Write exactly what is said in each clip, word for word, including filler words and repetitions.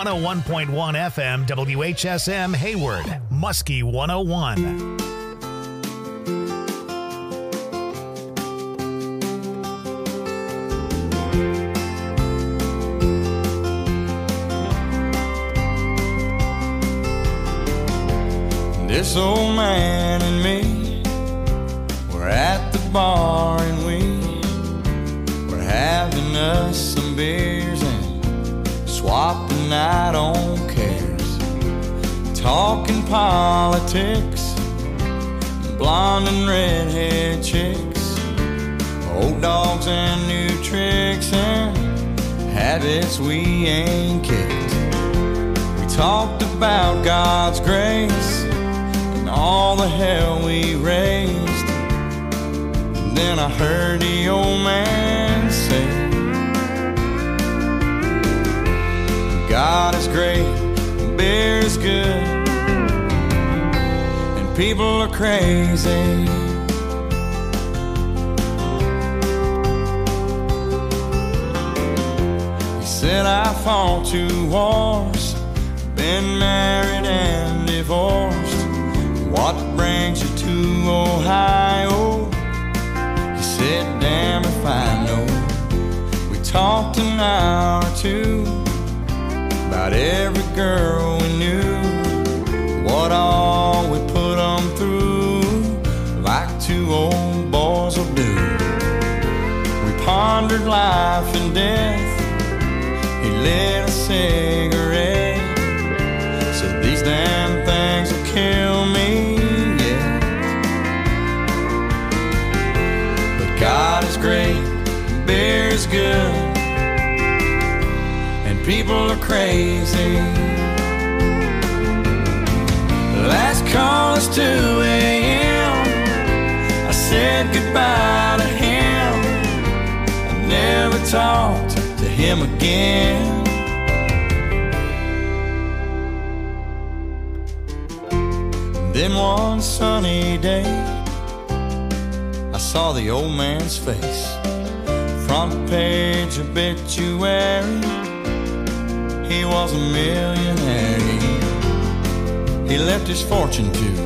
one oh one point one F M W H S M Hayward, Muskie one oh one. This old man and me were at the bar and we were having us some beers and swapping out on cares, talking politics, blonde and redhead chicks, old dogs and new tricks and habits we ain't kicked. We talked about God's grace, all the hell we raised. And then I heard the old man say, God is great, beer is good, and people are crazy. He said I fought two wars, been married and divorced. What brings you to Ohio? He said, damn if I know. We talked an hour or two about every girl we knew, what all we put them through, like two old boys will do. We pondered life and death. He lit a cigarette, said these damn things will kill me. God is great, beer is good, and people are crazy. Last call is two a.m. I said goodbye to him. I never talked to him again. Then one sunny day I saw the old man's face, front page obituary. He was a millionaire. He left his fortune to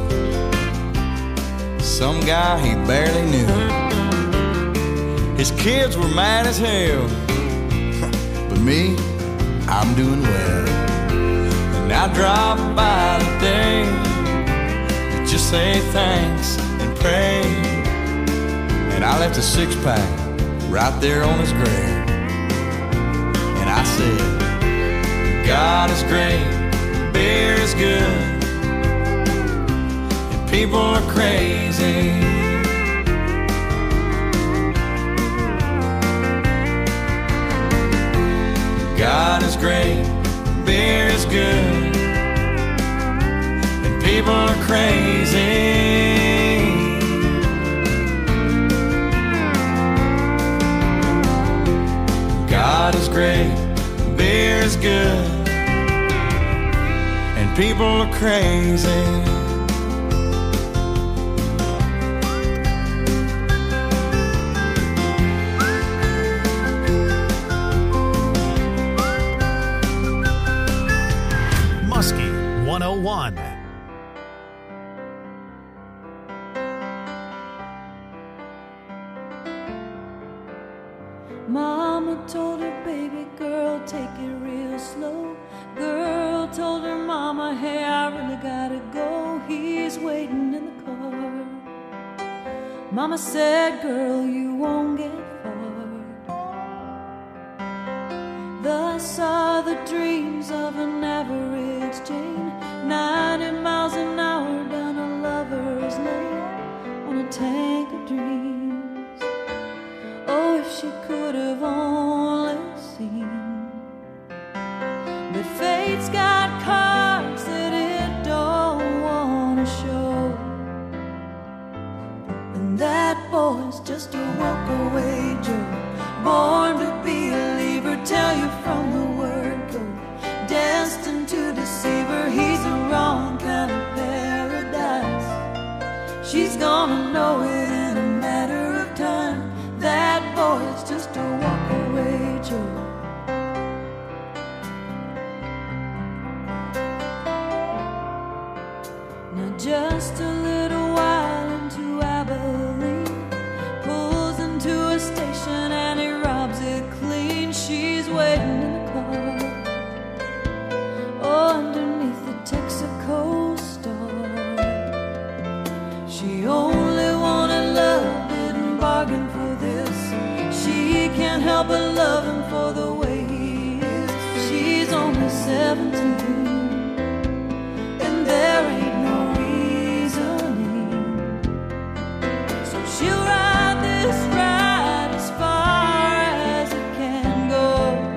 some guy he barely knew. His kids were mad as hell, but me, I'm doing well. And I drop by today to just say thanks and pray. And I left a six-pack right there on his grave. And I said, God is great, beer is good, and people are crazy. God is great, beer is good, and people are crazy. God is great, beer is good, and people are crazy. Muskie one oh one. Mama told her baby girl, take it real slow. Girl told her mama, hey, I really gotta go. He's waiting in the car. Mama said, girl, you won't get far. Thus are the dreams of an average Jane, ninety miles an hour down a lover's lane on a tank of dreams. Oh, if she could have only seen that fate's got cards that it don't want to show, and that boy's just a walk-away Joe, born to be a leaver, tell you from the word go, destined to deceive her. He's the wrong kind of paradise. She's gonna know it in a matter of time. That boy's just a walk-away Joe. She only wanted love, didn't bargain for this. She can't help but love him for the way he is. She's only seventeen, and there ain't no reasoning. So she'll ride this ride as far as it can go,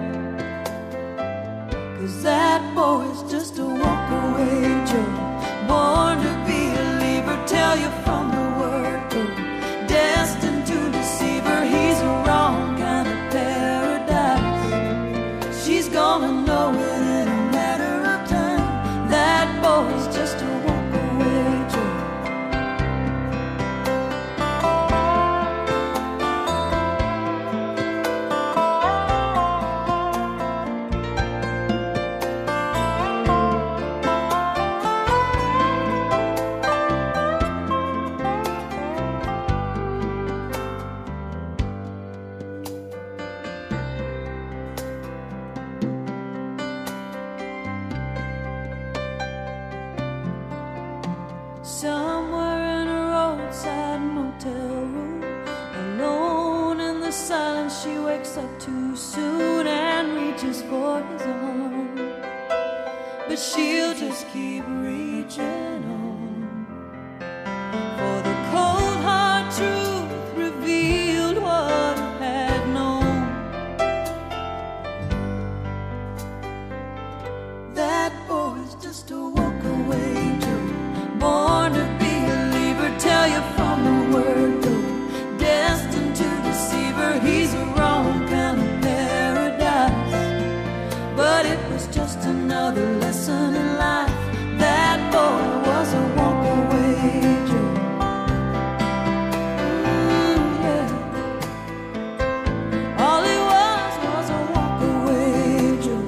'cause that boy's just a walk-away Joe, born to be a leaver, tell you from the word go, destined to deceive her. He's a wrong kind of paradise. She's gonna know it in a matter of time. That boy's just a walk-away Joe. Somewhere in a roadside motel room, alone in the silence, she wakes up too soon and reaches for his arm. But she'll just keep reaching on, for the cold hard truth revealed what it had known. That boy's just a walk-away Joe, born to be a leaver, tell you from the word go, destined to deceive her. He's a wrong kind of paradise, but it was just another lesson in life. That boy was a walk-away Joe. Ooh, yeah. All he was was a walk-away Joe.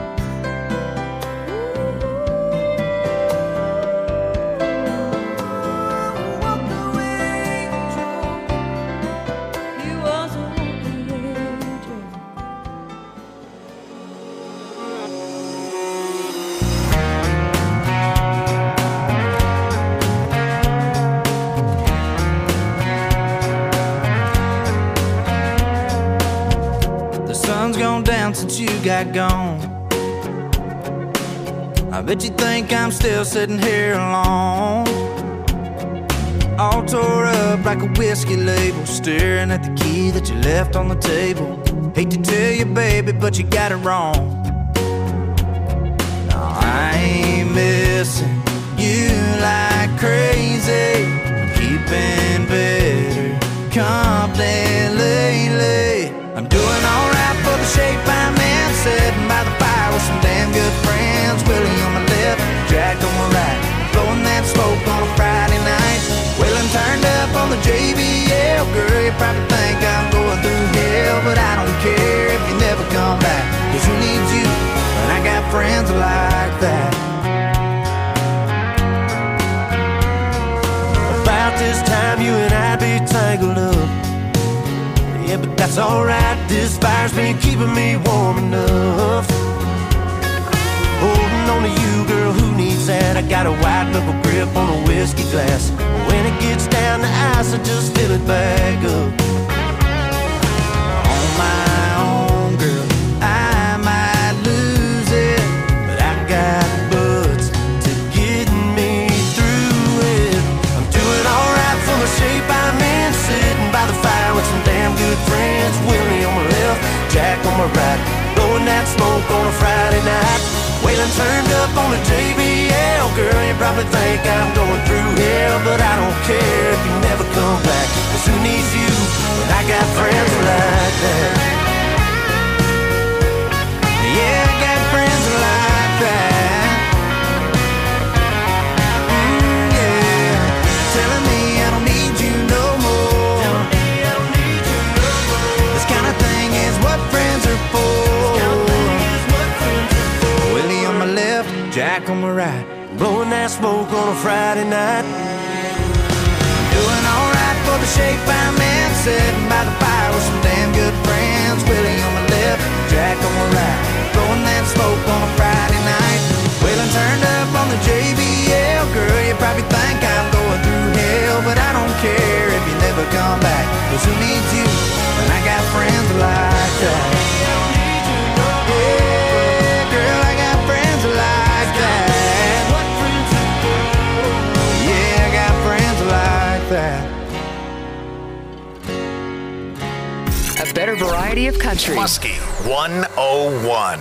He was a walk-away Joe. The sun's gone down since you got gone. I bet you think I'm still sitting here alone, all tore up like a whiskey label, staring at the key that you left on the table. Hate to tell you, baby, but you got it wrong. No, I ain't missing you like crazy. I'm keeping better company lately. I'm doing alright for the shape I'm in, sitting by the fire with some damn good friends. Willie on my left, Jack on my right, blowing that smoke on a Friday night. Wheeling turned up on the J B L. Girl, you probably think I'm going through hell, but I don't care if you never come back, 'cause who needs you when I got friends like that? About this time you and I'd be tangled up. Yeah, but that's alright, this fire's been keeping me warm enough. Holding on to you, girl, who needs that? I got a white knuckle grip on a whiskey glass. When it gets down to ice, I just fill it back up. On my own, girl, I might lose it, but I got buds to get me through it. I'm doing alright for the shape I'm in, sitting by the fire with some damn good friends. Willie on my left, Jack on my right, blowing that smoke on a Friday night. Waylon turned up on the J B L. Girl, you probably think I'm going through hell, but I don't care if you never come back, 'cause who needs you when I got friends like that? Yeah, I got friends like that. Mm, yeah, telling me I don't need you no more. This kind of thing is what friends are for. Willie on my left, Jack on my right, Blowing that smoke on a Friday night. doing alright for the shape I'm in, sitting by the fire with some damn good friends. Willie on my left, Jack on my right, blowing that smoke on a Friday night. Waylon turned up on the J B L. Girl, you probably think I'm going through hell, but that. A better variety of country. Muskie one oh one.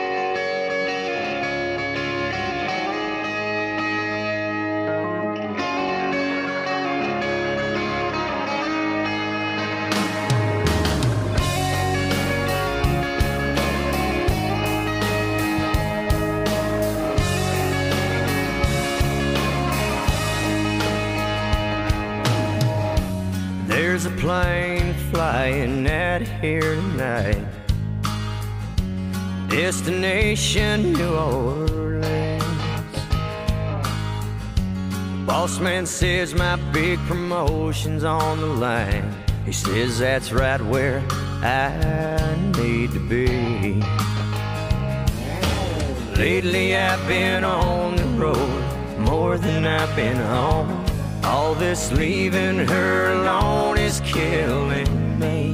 There's a plane flying out here tonight, destination New Orleans. Boss man says my big promotion's on the line. He says that's right where I need to be. Lately I've been on the road more than I've been home. All this leaving her alone is killing me.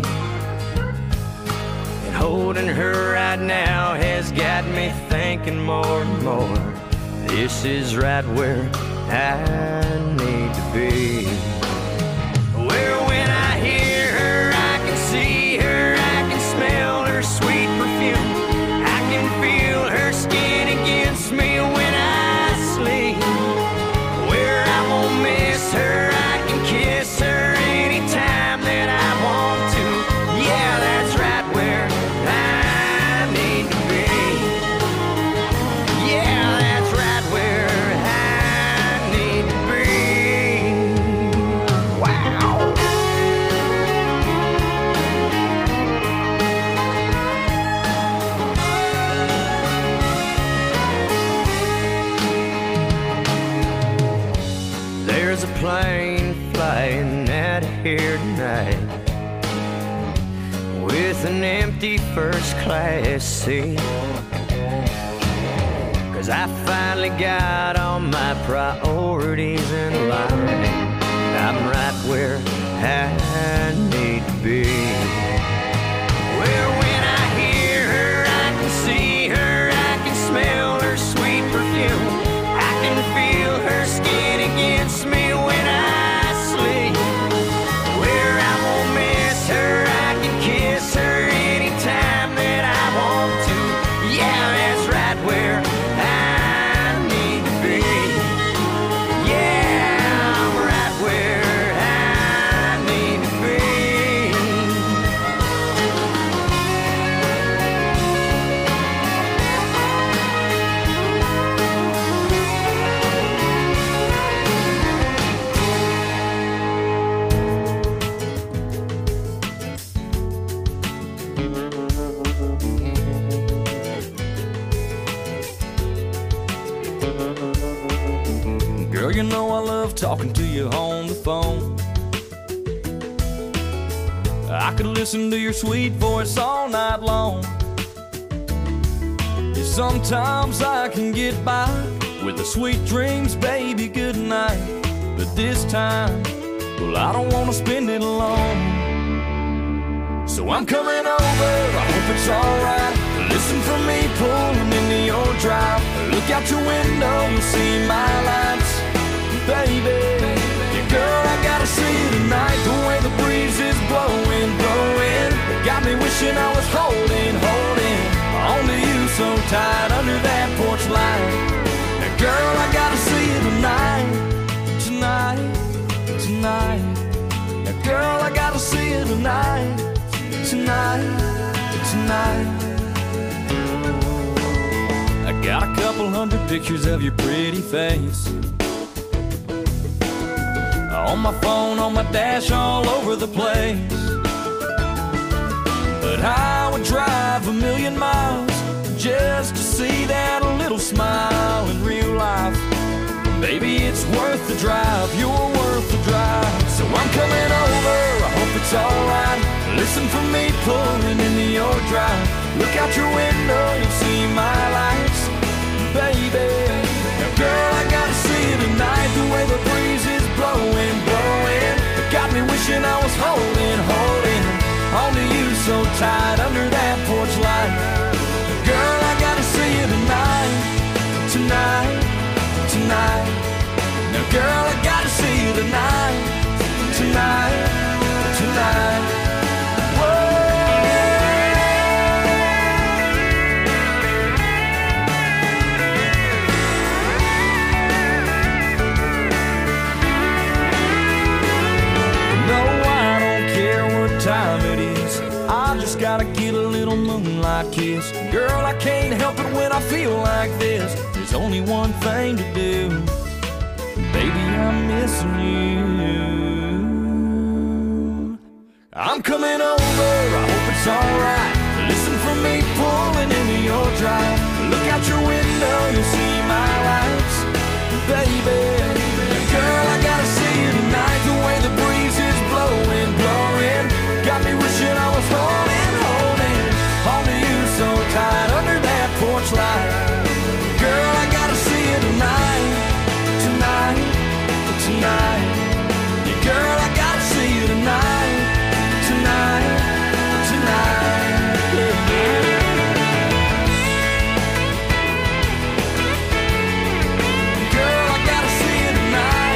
And holding her right now has got me thinking more and more. This is right where I need to be. Where when I hear her, I can see her, I can smell her sweet perfume. I can feel her skin against me when I sleep. Where I won't miss her, I can kiss her anytime that I want to. Yeah, that's right where I need to be. Yeah, that's right where I need to be. Wow. There's a plane flying out here tonight with an empty first class seat. Cause I finally got all my priorities in line. I'm right where I need to be. Where when I hear her, I can see her, I can smell her sweet perfume. I can feel her skin against me when I sleep. Where I won't miss her, I can kiss her anytime that I want to. Yeah, that's right where I need to be. Yeah, I'm right where I need to be. Girl, you know I love talking to you on the phone. I could listen to your sweet voice all night long. Yeah, sometimes I can get by with the sweet dreams, baby, good night. But this time, well, I don't want to spend it alone. So I'm coming over, I hope it's alright. Listen for me pulling into your drive. Look out your window, you'll see my lights. Baby, yeah, girl, I gotta see you tonight. The way the breeze is blowing, blowing, it got me wishing I was holding, holding onto you so tight under that porch light. Now, girl, I gotta see you tonight, tonight, tonight. Now, girl, I gotta see you tonight, tonight, tonight. I got a couple hundred pictures of your pretty face on my phone, on my dash, all over the place. But I would drive a million miles just to see that little smile in real life. Baby, it's worth the drive, you're worth the drive. So I'm coming over, I hope it's alright. Listen for me pulling into your drive. Look out your window, you'll see my lights. Baby, now girl, I gotta see you tonight. The way the breeze is blowing, blowing, it got me wishing I was holding, holding onto you so tight under that porch light. Girl, I gotta see you tonight, tonight, tonight. Now girl, I gotta see you tonight, tonight, tonight. Time it is, I just gotta get a little moonlight kiss. Girl, I can't help it when I feel like this. There's only one thing to do, baby, I'm missing you. I'm coming over, I hope it's alright. Listen for me pulling into your drive. Look out your window, you'll see my lights, baby. Girl, I gotta see you tonight. The way the breeze is blowing, blowing, got me wishing I was holding, holding on to you so tight under that porch light. Girl, I gotta see you tonight, tonight, tonight. Yeah, girl, I gotta see you tonight, tonight, tonight. Yeah, yeah. Girl, I gotta see you tonight.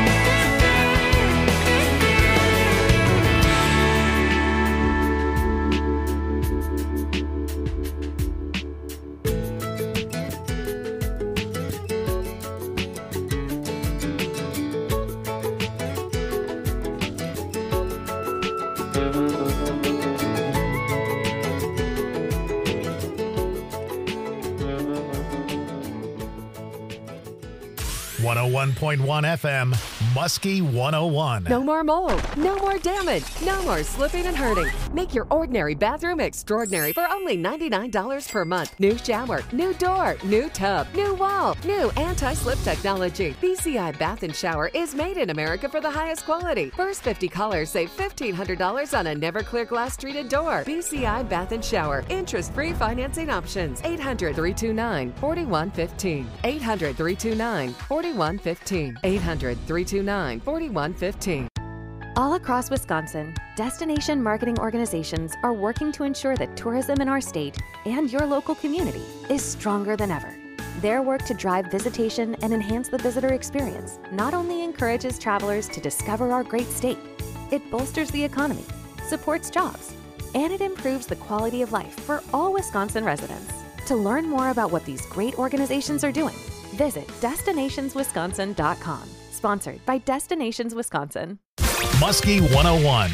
one oh one point one F M, Muskie one oh one. No more mold, no more damage, no more slipping and hurting. Make your ordinary bathroom extraordinary for only ninety-nine dollars per month. New shower, new door, new tub, new wall, new anti-slip technology. B C I Bath and Shower is made in America for the highest quality. First fifty callers save fifteen hundred dollars on a Never-Clear glass treated door. B C I Bath and Shower. Interest-free financing options. eight hundred, three two nine, four one one five. eight hundred, three two nine, four one one five. eight hundred, three two nine, four one one five. All across Wisconsin, destination marketing organizations are working to ensure that tourism in our state and your local community is stronger than ever. Their work to drive visitation and enhance the visitor experience not only encourages travelers to discover our great state, it bolsters the economy, supports jobs, and it improves the quality of life for all Wisconsin residents. To learn more about what these great organizations are doing, visit destinations wisconsin dot com. Sponsored by Destinations Wisconsin. Muskie one oh one.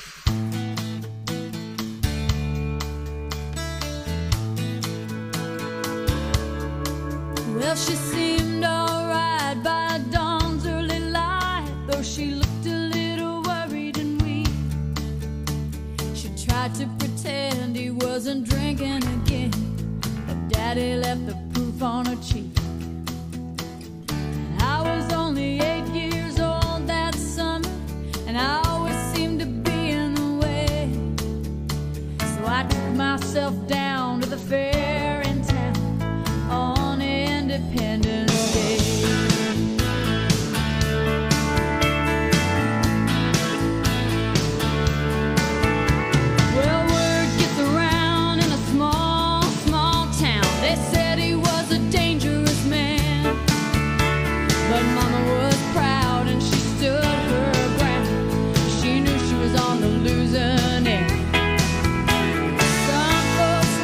Well, she seemed alright by dawn's early light, though she looked a little worried and weak. She tried to pretend he wasn't drinking again, but Daddy left the proof on her cheek. And I was only eight years old that summer, and I always seemed to be in the way. So I took myself down to the fair in town on Independence Day. Well, word gets around in a small, small town. They said he was a dangerous man, but Mama was proud and she stood her ground. She knew she was on the losing end. Some folks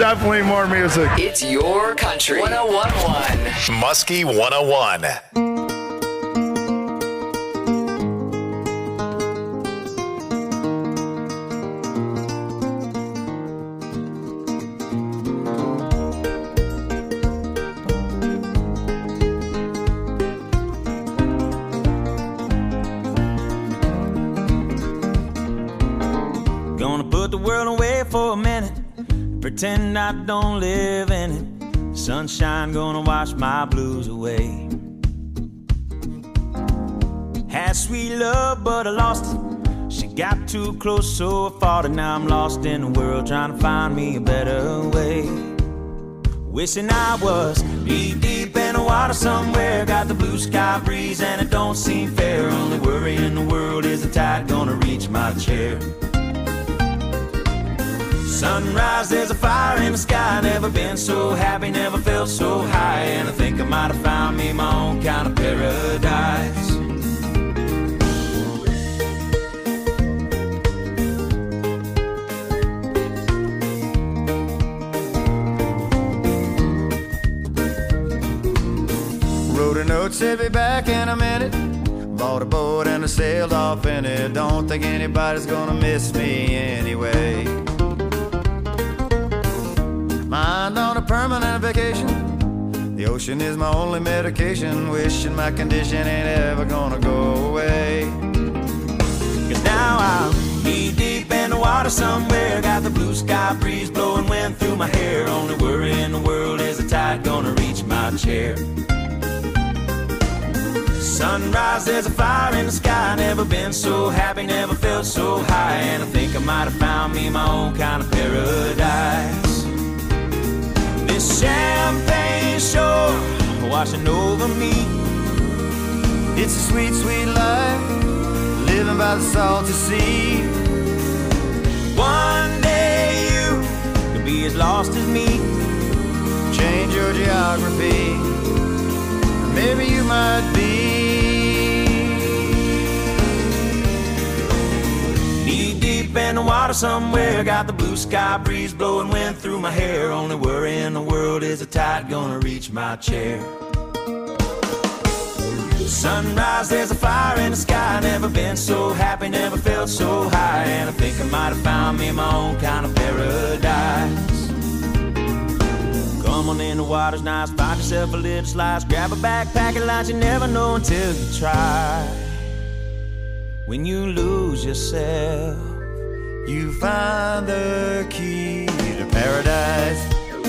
Definitely more music. It's your country. one oh one point one. Muskie one oh one. Gonna put the world away for a minute, pretend I don't live in it. Sunshine gonna wash my blues away. Had sweet love, but I lost it. She got too close, so I fought it. Now I'm lost in the world, trying to find me a better way. Wishing I was knee deep in the water somewhere. Got the blue sky breeze and it don't seem fair. Only worry in the world is the tide gonna reach my chair. Sunrise, there's a fire in the sky. Never been so happy, never felt so high. And I think I might have found me my own kind of paradise. Wrote a note, said be back in a minute. Bought a boat and I sailed off in it. Don't think anybody's gonna miss me anyway. Mind on a permanent vacation. The ocean is my only medication. Wishing my condition ain't ever gonna go away. Cause now I'm knee deep in the water somewhere. Got the blue sky breeze blowing wind through my hair. Only worry in the world is the tide gonna reach my chair. Sunrise, there's a fire in the sky. Never been so happy, never felt so high. And I think I might have found me my own kind of paradise. This champagne shore washing over me. It's a sweet, sweet life, living by the salty sea. One day you could be as lost as me. Change your geography, maybe you might be. Knee deep in the water somewhere. Got the blue sky breeze blowing wind through my hair. Only worry in the world is the tide gonna reach my chair. Sunrise, there's a fire in the sky. Never been so happy, never felt so high. And I think I might have found me my own kind of paradise. Come on in, the water's nice. Find yourself a little slice. Grab a backpack and lunch. You never know until you try. When you lose yourself, you find the key to paradise.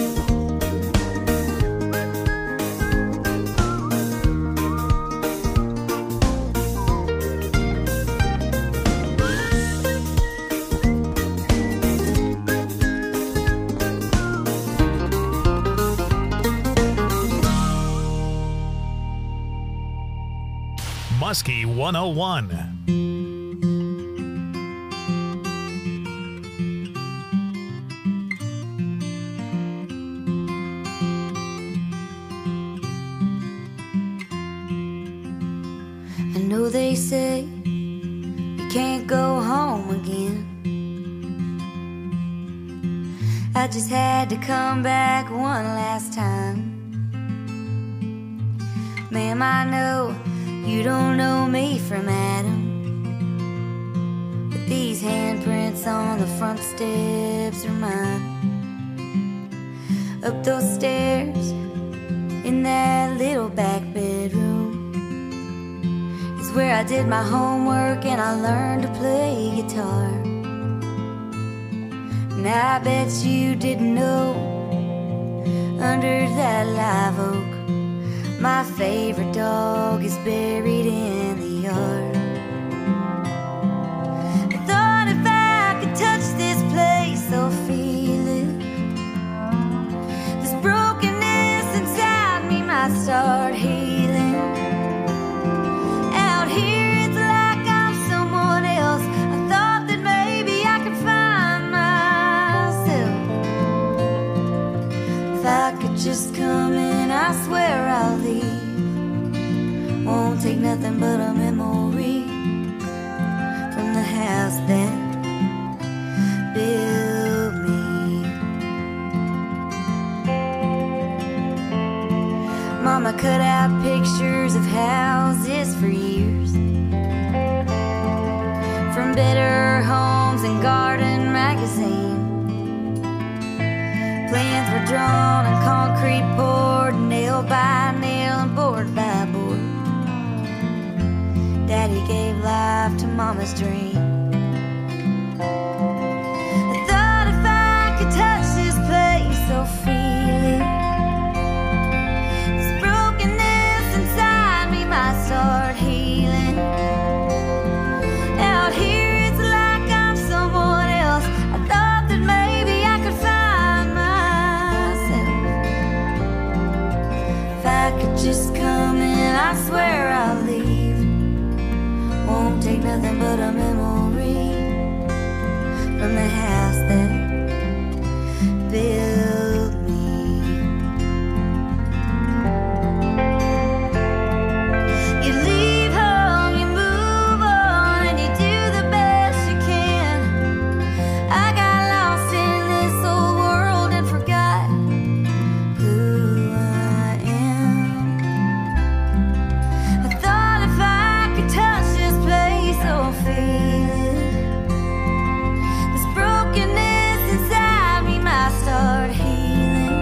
Muskie one oh one. I know they say you can't go home again. I just had to come back one last time. Ma'am, I know you don't know me from Adam, but these handprints on the front steps are mine. Up those stairs in that little back bedroom is where I did my homework and I learned to play guitar. And I bet you didn't know, under that live oak, my favorite dog is buried in the yard. I thought if I could touch this place or feel it, this brokenness inside me might start healing. Out here it's like I'm someone else. I thought that maybe I could find myself. If I just come in, I swear I'll leave. Won't take nothing but magazine. Plans were drawn and concrete poured, nail by nail and board by board. Daddy gave life to Mama's dream. I thought if I could touch this place so freely, this brokenness inside me might start healing. Out here it's like I'm someone else. I thought that maybe I could find myself. If I could just come in, I swear I'll leave. Won't take nothing but a memory from the house that built me. You leave home, you move on, and you do the best you can. I got lost in this old world and forgot who I am. I thought if I could touch this place so feel it, this brokenness inside me might start healing.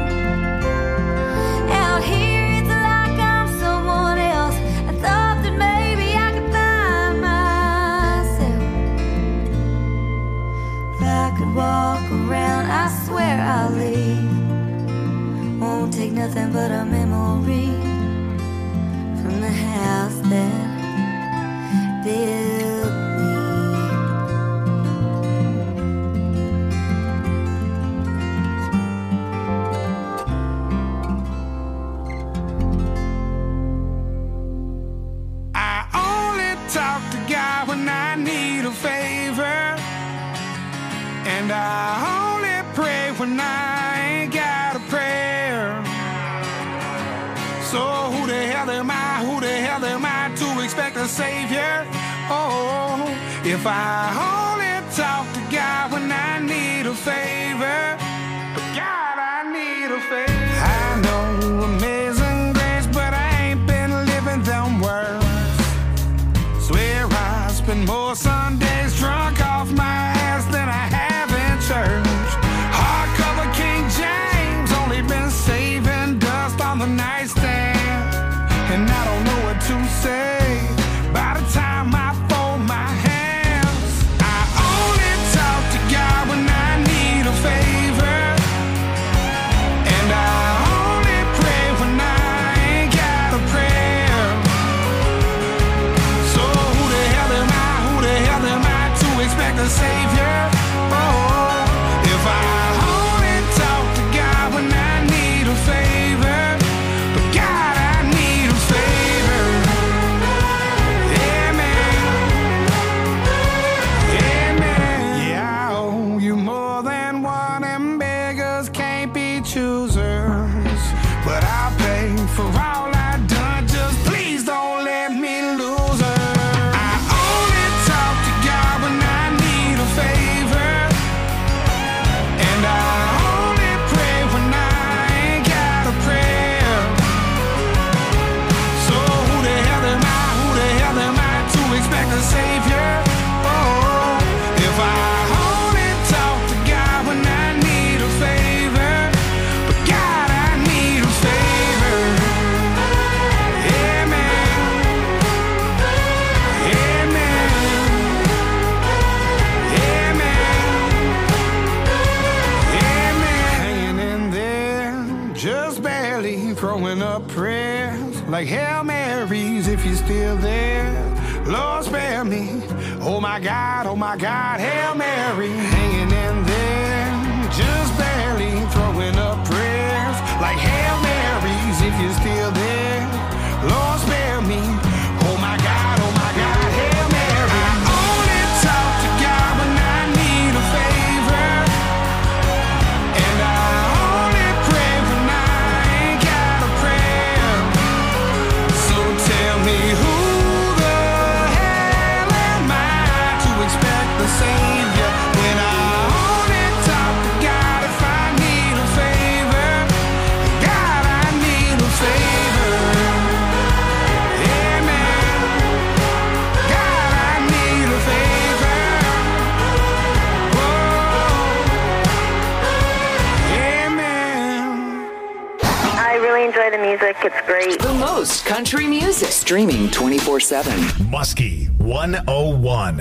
Out here it's like I'm someone else. I thought that maybe I could find myself. If I could walk around, I swear I'll leave. Won't take nothing but a memory from the house that built me. I only talk to God when I need a favor, and I only pray when I ain't got a prayer. So who the hell am I, who the hell am I to expect a savior? Oh, if I only talk to God when I need a favor, but God, I need a favor. I know amazing grace, but I ain't been living them words. Swear I spend more Sundays drunk off my ass than I have in church. Hardcover King James, only been saving dust on the nightstand, and I don't know what to say by the time I fold my hands. I only talk to God when I need a favor, and I only pray when I ain't got a prayer. So who the hell am I, who the hell am I to expect a savior? Oh, if I only talk to God when I need a favor, but God, I need a favor. Amen. Amen. Yeah, I owe you more than one, and beggars can't be choosers. But I'll pay for all I've done, just please don't let me lose her. I only talk to God when I need a favor, and I only pray when I ain't got a prayer. So who the hell am I, who the hell am I to expect a savior? Oh, if I only talk to God when I need a favor, but God, I need a favor. Amen. Amen. Amen. Hanging in there, just barely throwing up prayers like Hail Marys if you're still there. Lord, spare me. Oh my God, oh my God, Hail Mary. Hanging in there, just barely throwing up prayers like Hail Marys if you're still there. Lord, spare me. Oh my God, oh my God, Hail Mary. I only talk to God when I need a favor, and I only pray when I ain't got a prayer. So tell me who the hell am I to expect the savior when I only talk to God if I need a favor? God, I need a favor. music. It's great. The most country music. Streaming twenty-four seven. Muskie one oh one.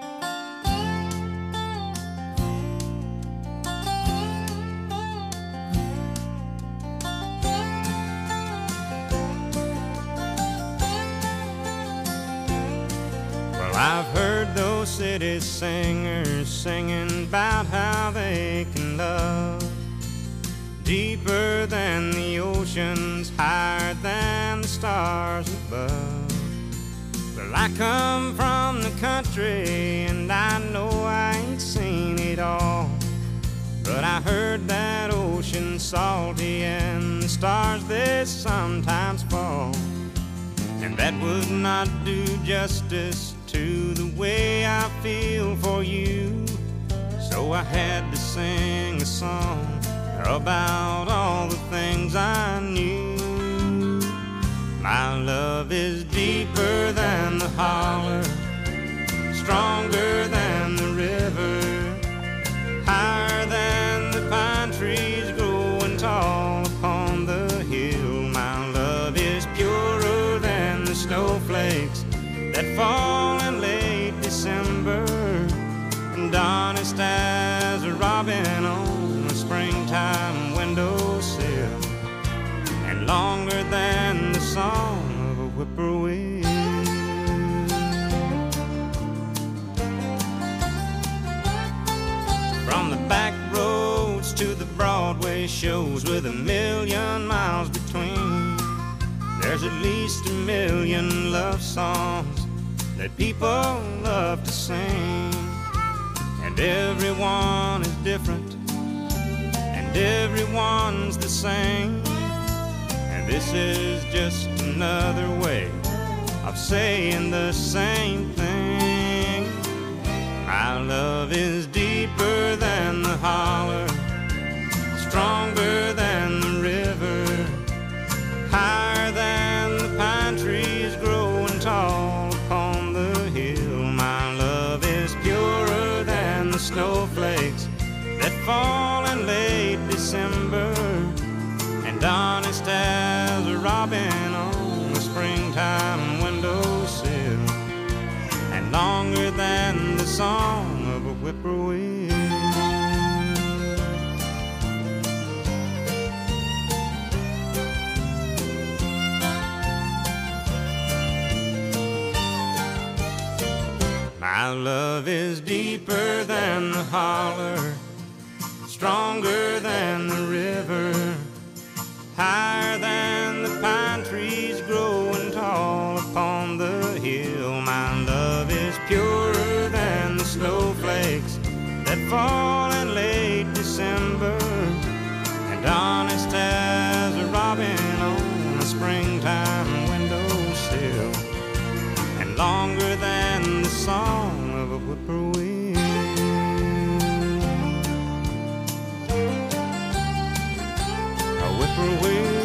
Well, I've heard those city singers singing about how they can love deeper than the oceans, higher than the stars above. Well, I come from the country and I know I ain't seen it all, but I heard that ocean salty and the stars they sometimes fall, and that would not do justice to the way I feel for you. So I had to sing a song about all the things I knew. My love is deeper than the holler, stronger than the river, higher than the pine trees growing tall upon the hill. My love is purer than the snowflakes that fall in late December, and honest as a robin on a springtime windowsill, and longer than the song of a whippoorwill. From the back roads to the Broadway shows with a million miles between, there's at least a million love songs that people love to sing, and everyone is different and everyone's the same, and this is just another way of saying the same thing. My love is deeper than the holler, stronger than the river, higher than the pine trees growing tall upon the hill. My love is purer than the snowflakes that fall in late December, and honest as a robin on a springtime windowsill, and longer than the song of a whippoorwill. My love is deeper than the holler, stronger than the river, higher than the pine trees growing tall upon the hill. My love is purer than the snowflakes that fall in late December, and honest as a robin on a springtime windowsill, and longer than the song of a whippoorwill. A whippoorwill.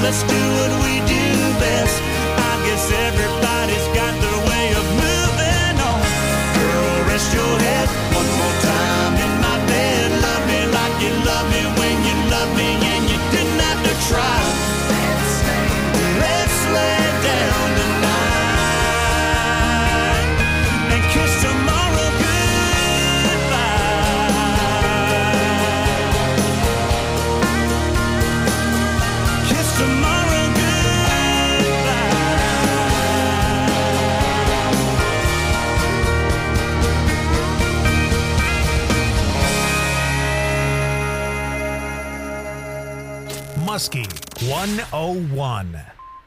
let's do what we do best. I guess everybody's got their way of moving on. Girl, rest your head one more time in my bed. Love me like you love me when you love me, and you didn't have to try. Let's lay down tonight and kiss tomorrow goodbye. Kiss tomorrow goodbye. Muskie one oh one.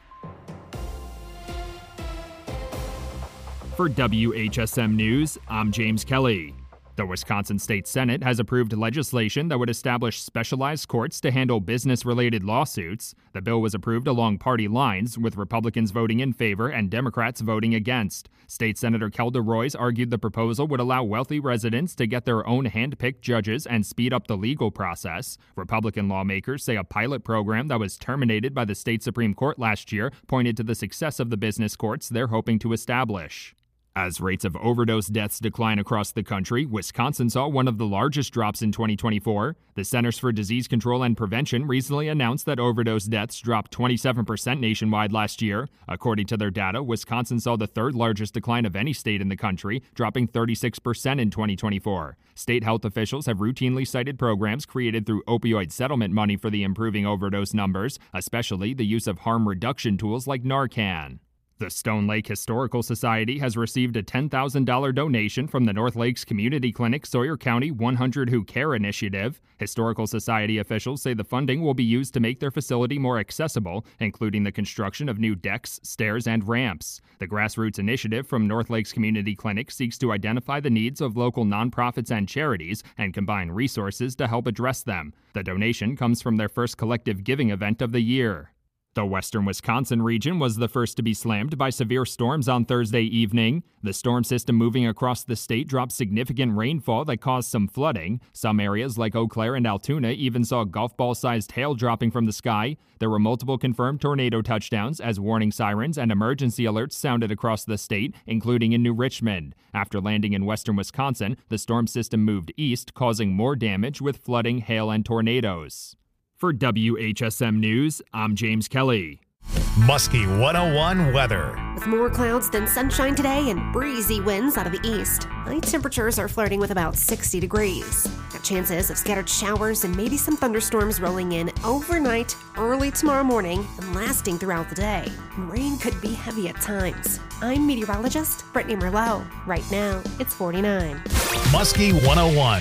For W H S M News, I'm James Kelly. The Wisconsin State Senate has approved legislation that would establish specialized courts to handle business-related lawsuits. The bill was approved along party lines, with Republicans voting in favor and Democrats voting against. State Senator Kelda Roys argued the proposal would allow wealthy residents to get their own hand-picked judges and speed up the legal process. Republican lawmakers say a pilot program that was terminated by the state Supreme Court last year pointed to the success of the business courts they're hoping to establish. As rates of overdose deaths decline across the country, Wisconsin saw one of the largest drops in twenty twenty-four. The Centers for Disease Control and Prevention recently announced that overdose deaths dropped twenty-seven percent nationwide last year. According to their data, Wisconsin saw the third largest decline of any state in the country, dropping thirty-six percent in twenty twenty-four. State health officials have routinely cited programs created through opioid settlement money for the improving overdose numbers, especially the use of harm reduction tools like Narcan. The Stone Lake Historical Society has received a ten thousand dollars donation from the North Lakes Community Clinic Sawyer County one hundred Who Care initiative. Historical Society officials say the funding will be used to make their facility more accessible, including the construction of new decks, stairs, and ramps. The grassroots initiative from North Lakes Community Clinic seeks to identify the needs of local nonprofits and charities and combine resources to help address them. The donation comes from their first collective giving event of the year. The western Wisconsin region was the first to be slammed by severe storms on Thursday evening. The storm system moving across the state dropped significant rainfall that caused some flooding. Some areas like Eau Claire and Altoona even saw golf ball-sized hail dropping from the sky. There were multiple confirmed tornado touchdowns as warning sirens and emergency alerts sounded across the state, including in New Richmond. After landing in western Wisconsin, the storm system moved east, causing more damage with flooding, hail, and tornadoes. For W H S M News, I'm James Kelly. Muskie one oh one weather. With more clouds than sunshine today and breezy winds out of the east, high temperatures are flirting with about sixty degrees. Got chances of scattered showers and maybe some thunderstorms rolling in overnight, early tomorrow morning, and lasting throughout the day. Rain could be heavy at times. I'm meteorologist Brittany Merlot. Right now, it's forty-nine. Muskie one oh one.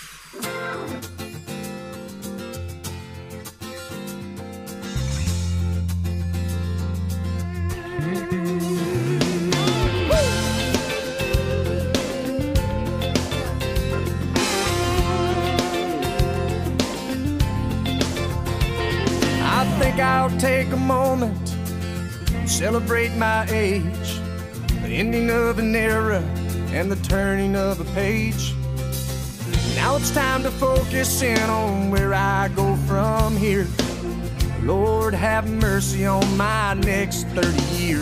I'll take a moment, celebrate my age, the ending of an era and the turning of a page. Now it's time to focus in on where I go from here. Lord, have mercy on my next thirty years.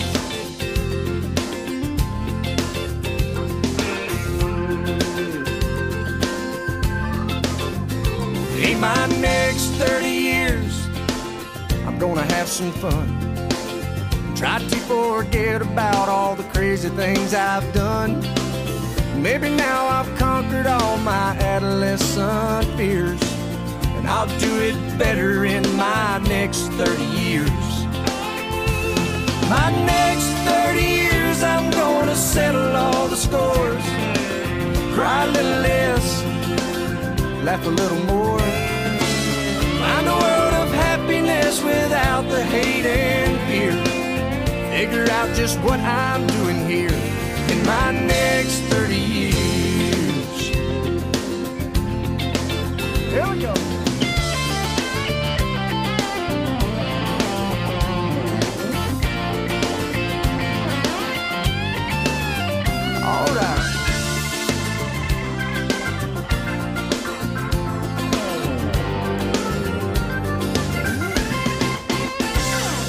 In my next thirty years, I'm gonna have some fun. Try to forget about all the crazy things I've done. Maybe now I've conquered all my adolescent fears, and I'll do it better in my next thirty years. My next thirty years, I'm gonna settle all the scores. Cry a little less, laugh a little more. Find a world of happiness without the hate and fear. Figure out just what I'm doing here in my next thirty years. Here we go. All right.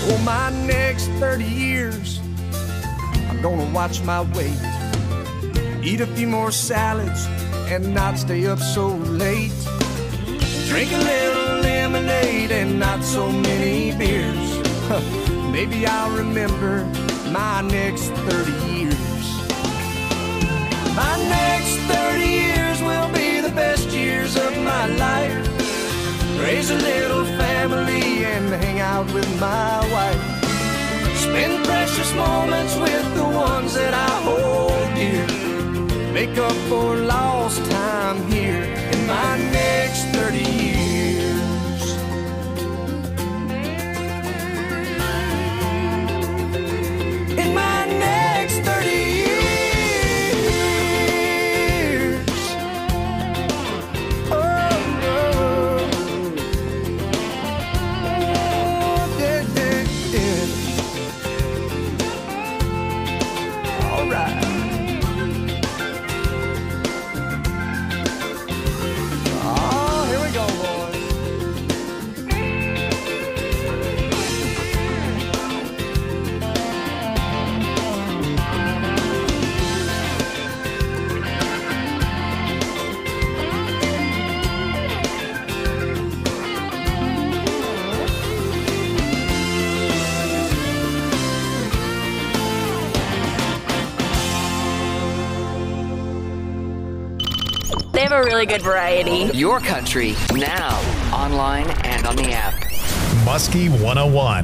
For my next thirty years, I'm gonna watch my weight, eat a few more salads, and not stay up so late. Drink a little lemonade and not so many beers. Maybe I'll remember my next thirty years. My next thirty years will be the best years of my life. Raise a little family and hang out with my wife. Spend precious moments with the ones that I hold dear. Make up for lost time here in my next thirty years. In my next thirty years. Oh, oh, oh, yeah, yeah, yeah. All right. They have a really good variety. Your country, now, online and on the app. Muskie one oh one.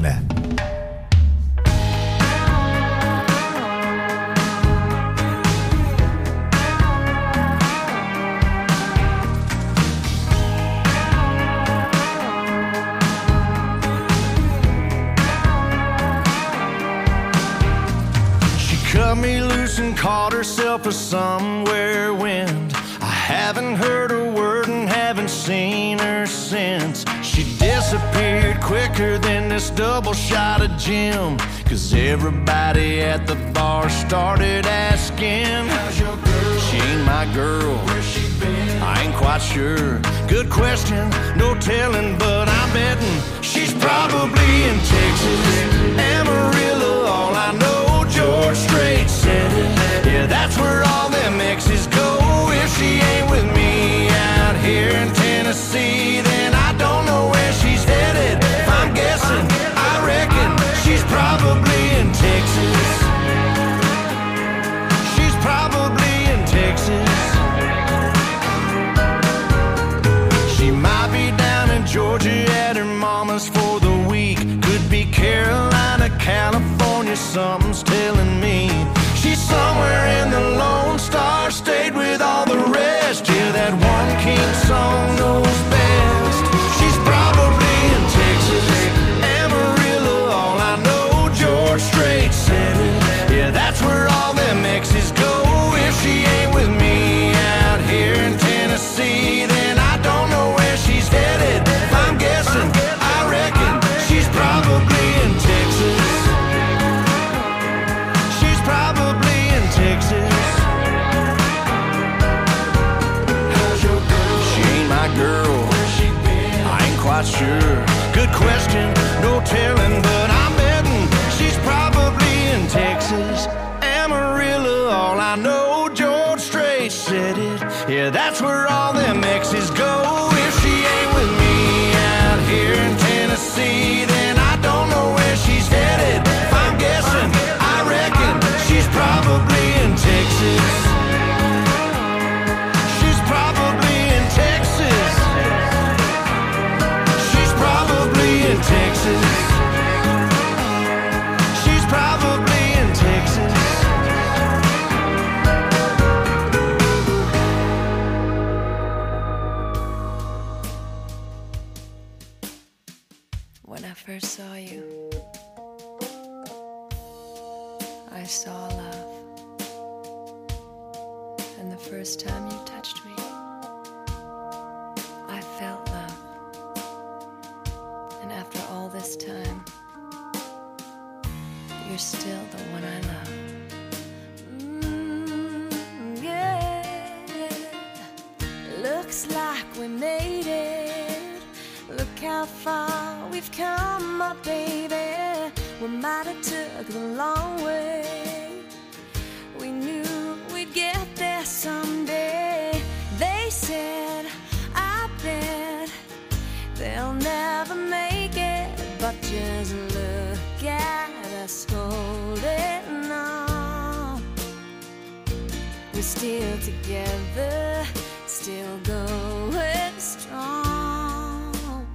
She cut me loose and caught herself a somewhere wind. I haven't heard a word and haven't seen her since. She disappeared quicker than this double shot of gin. Cause everybody at the bar started asking, how's your girl? She ain't my girl. Where's she been? I ain't quite sure. Good question, no telling, but I'm betting she's probably in Texas, Amarillo. All I know, George Strait said it. Yeah, that's where all them exes go. If she ain't with me out here in Tennessee, then I don't know where she's headed. If I'm guessing, I reckon she's probably in Texas. She's probably in Texas. She might be down in Georgia at her mama's for the week. Could be Carolina, California, something's telling me. She's somewhere in the Lone Star State with all the rest. Yeah, that one king song knows best. She's probably in Texas, Amarillo. All I know, George Strait said it. Yeah, that's where all them exes go. If she ain't with me out here in Tennessee, then I don't know where she's headed. If I'm guessing, I reckon she's probably in Texas. She's probably in Texas. How's your girl? She ain't my girl. Where's she been? I ain't quite sure. Good question, no telling, but I'm betting she's probably in Texas, Amarillo. All I know, George Strait said it. Yeah, that's where all them exes go. If she ain't with me out here in Tennessee, then I don't know where she's headed. If I'm guessing, I reckon she's probably in Texas. She's probably in Texas. She's probably in Texas. She's probably in Texas. When I first saw you, I saw love. And the first time you touched me, I felt love. And after all this time, you're still the one I love. Mm, yeah. Looks like we made it. Look how far we've come, my baby. we might have took the long way. We knew we'd get there someday. They said, I bet they'll never make it, but just look at us holding on. We're still together, still going strong.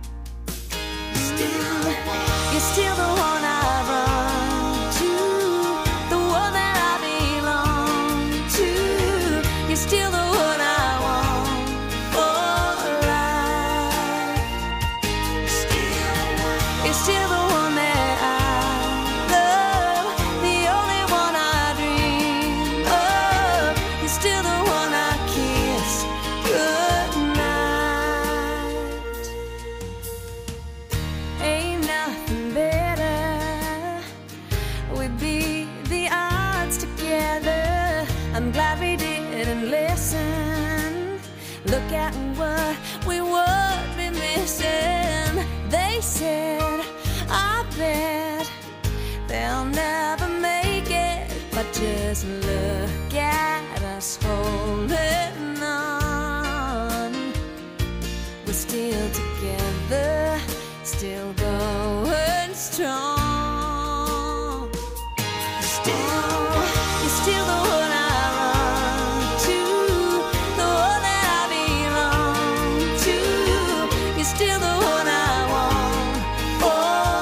Still, you're still the one I run to, the one that I belong to. You're still the one I want for life. Still, you're still the one that I love, the only one I dream of. You're still the one I kiss goodnight. Ain't nothing better. We beat the odds together. I'm glad we didn't listen. Look at what we would be missing. They said, I bet they'll never make it, but just look at us holding on. We're still together, still going strong. Still, you're still the one I run to, the one that I belong to. You're still the one I want for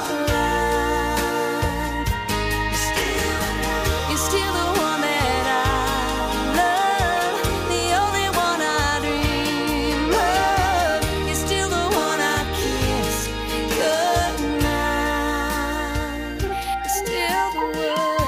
life. Still, you're still the one that I love, the only one I dream of. You're still the one I kiss goodnight. You're still the one.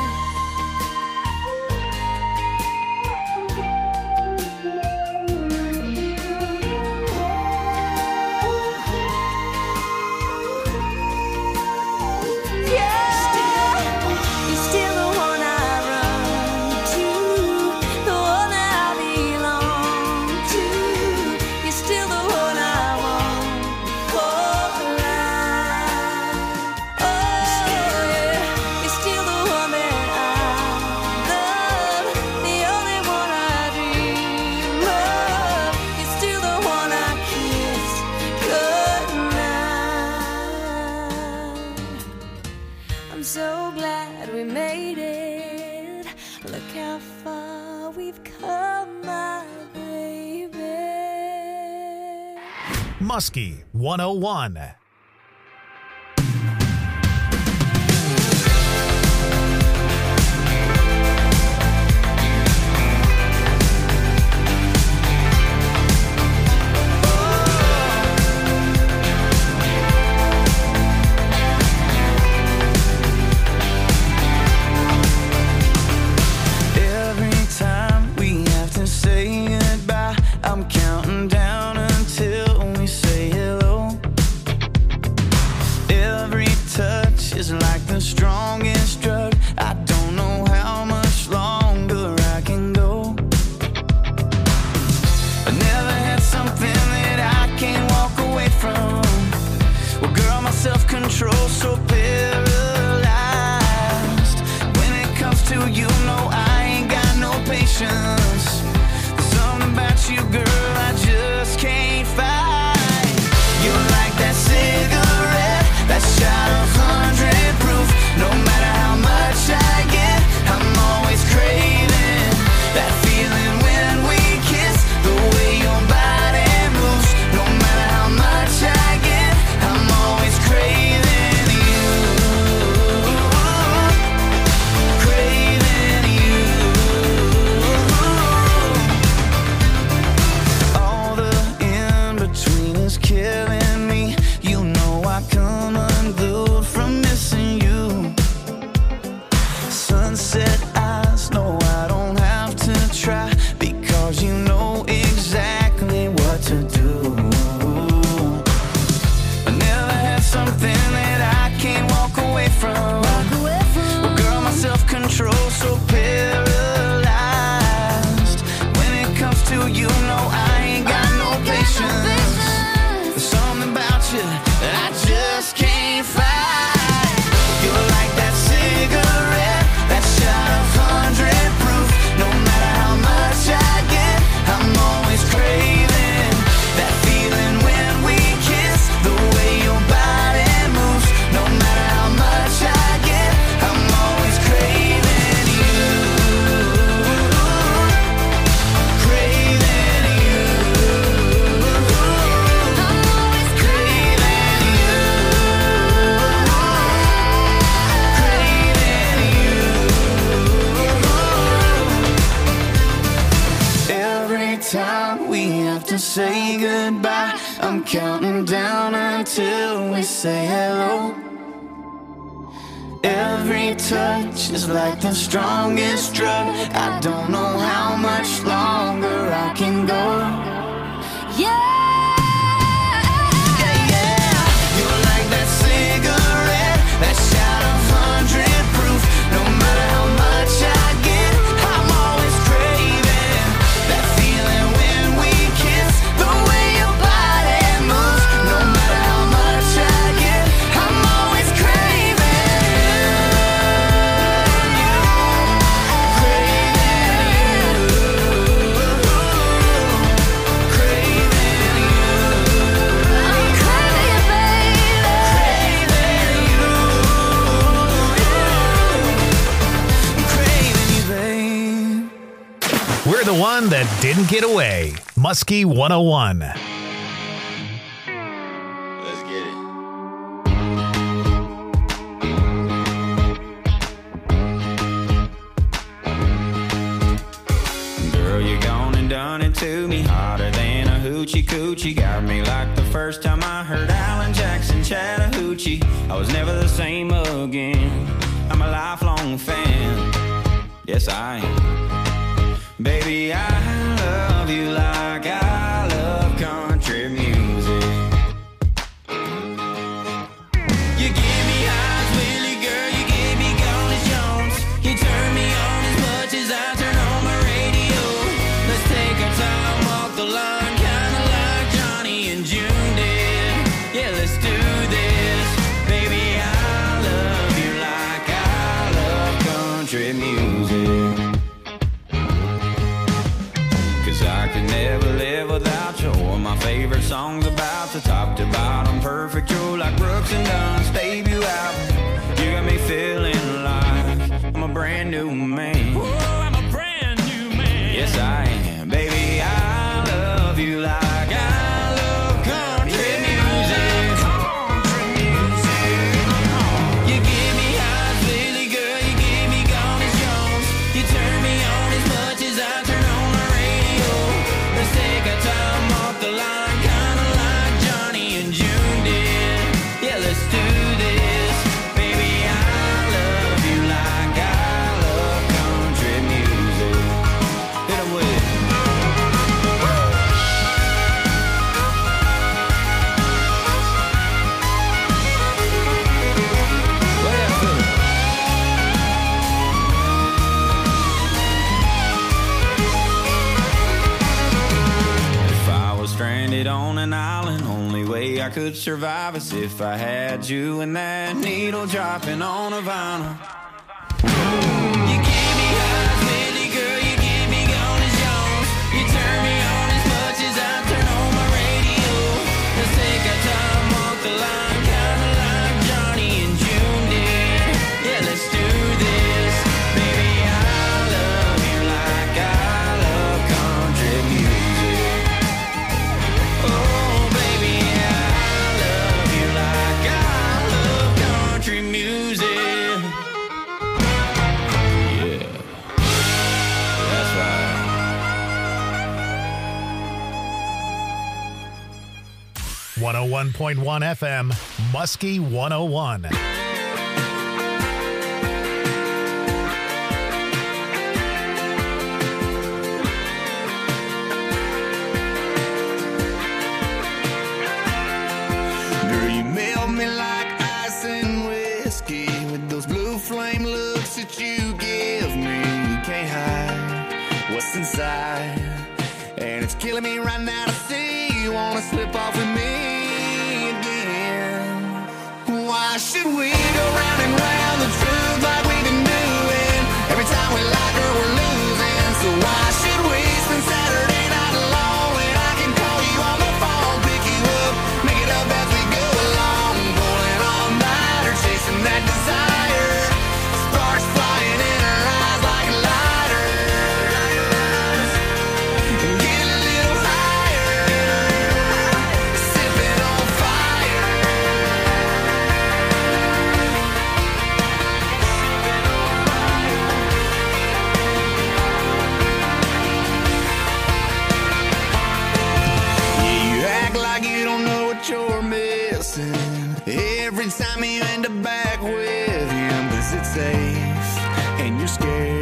You're still the one I run to, the one that I belong to. You're still the one I want for life. Oh yeah, you're still the one that I love, the only one I dream of. You're still the one I kiss goodnight. I'm so glad we made it. Look how far we've come, my baby. Muskie one oh one. Every time we have to say goodbye, I'm counting down until we say hello. Every touch is like the strongest drug. I don't know how much longer I can go. I never had something that I can't walk away from. Well, girl, my self-control's so paralyzed. When it comes to you, no, I ain't got no patience. There's something about you, girl, I just can't fight. You're like that cigarette, that shot of hundred proof. No matter how much I get, I'm always craving that feeling when we kiss. The way your body moves. No matter how much I get, I'm always craving you. Craving you. All the in-between is killing me. You know I come unglued from missing you. Sunset eyes, no, I don't have to try, because you know exactly what to do. I never had something that I can't walk away from. Well, girl, my self-control's so paralyzed. When it comes to you, no, I ain't got no patience. There's something about you that I just can't fight. You're like that counting down until we say hello. Every touch is like the strongest drug. I don't know how much longer I can go. Yeah. That shot of hundred proof. No matter how much I get, I'm always craving that feeling when we kiss. The way your body moves. No matter how much I get, I'm always craving you. Craving you. Craving you. I'm craving, We're the one that didn't get away. Muskie one oh one. Let's get it. Girl, you gone and done it to me. Hotter than a hoochie coochie. Got me like the first time I heard Alan Jackson Chattahoochee. I was never the same again. I'm a lifelong fan. Yes, I am. Baby, I love you like I love country music. You give me highs, Willie, girl, you give me gone as Jones. You turn me on as much as I turn on my radio. Let's take our time, walk the line, kinda like Johnny and June did. Yeah, let's do this. Baby, I love you like I love country music. I could never live without you. Or my favorite songs about the top to bottom, perfect, true like Brooks and Dunn's debut album. You got me feeling like I'm a brand new man. Ooh, I'm a brand new man. Yes, I am. Baby, I love you like I love country music. Country music. You give me highs, Billy, girl, you give me gone as Jones. You turn me on as much as I turn on my radio. Let's take our time off the line, kinda like Johnny and June did. Yeah, let's do this. Baby, I love you like I love country music. Hit 'em with it. Play that for me. Stranded on an island, only way I could survive is if I had you and that needle dropping on a vinyl. You give me highs, Billy, girl, you give me gone as Jones. You turn me on as much as I turn on my radio. Let's take our time, walk the line, kinda like Johnny and June did. Yeah, let's do this. Baby, I love you like I love country music. Oh, baby, I love you like I love country music. Yeah, that's right. one oh one point one F M, Muskie one oh one. Girl, you melt me like ice and whiskey with those blue flame looks that you give me. You can't hide what's inside, and it's killing me right now to see you wanna slip off with me again. Why should we go round and round the truth like we've been doing? Every time we like her, we're losing. So why should we spend Saturday night alone when I can call you on the phone, pick you up, make it up as we go along, pulling all nighter, chasing that desire, sparks flying in her eyes like lighters, and get a little higher, sipping on fire. Every time you end up back with him, 'cause it's safe and you're scared.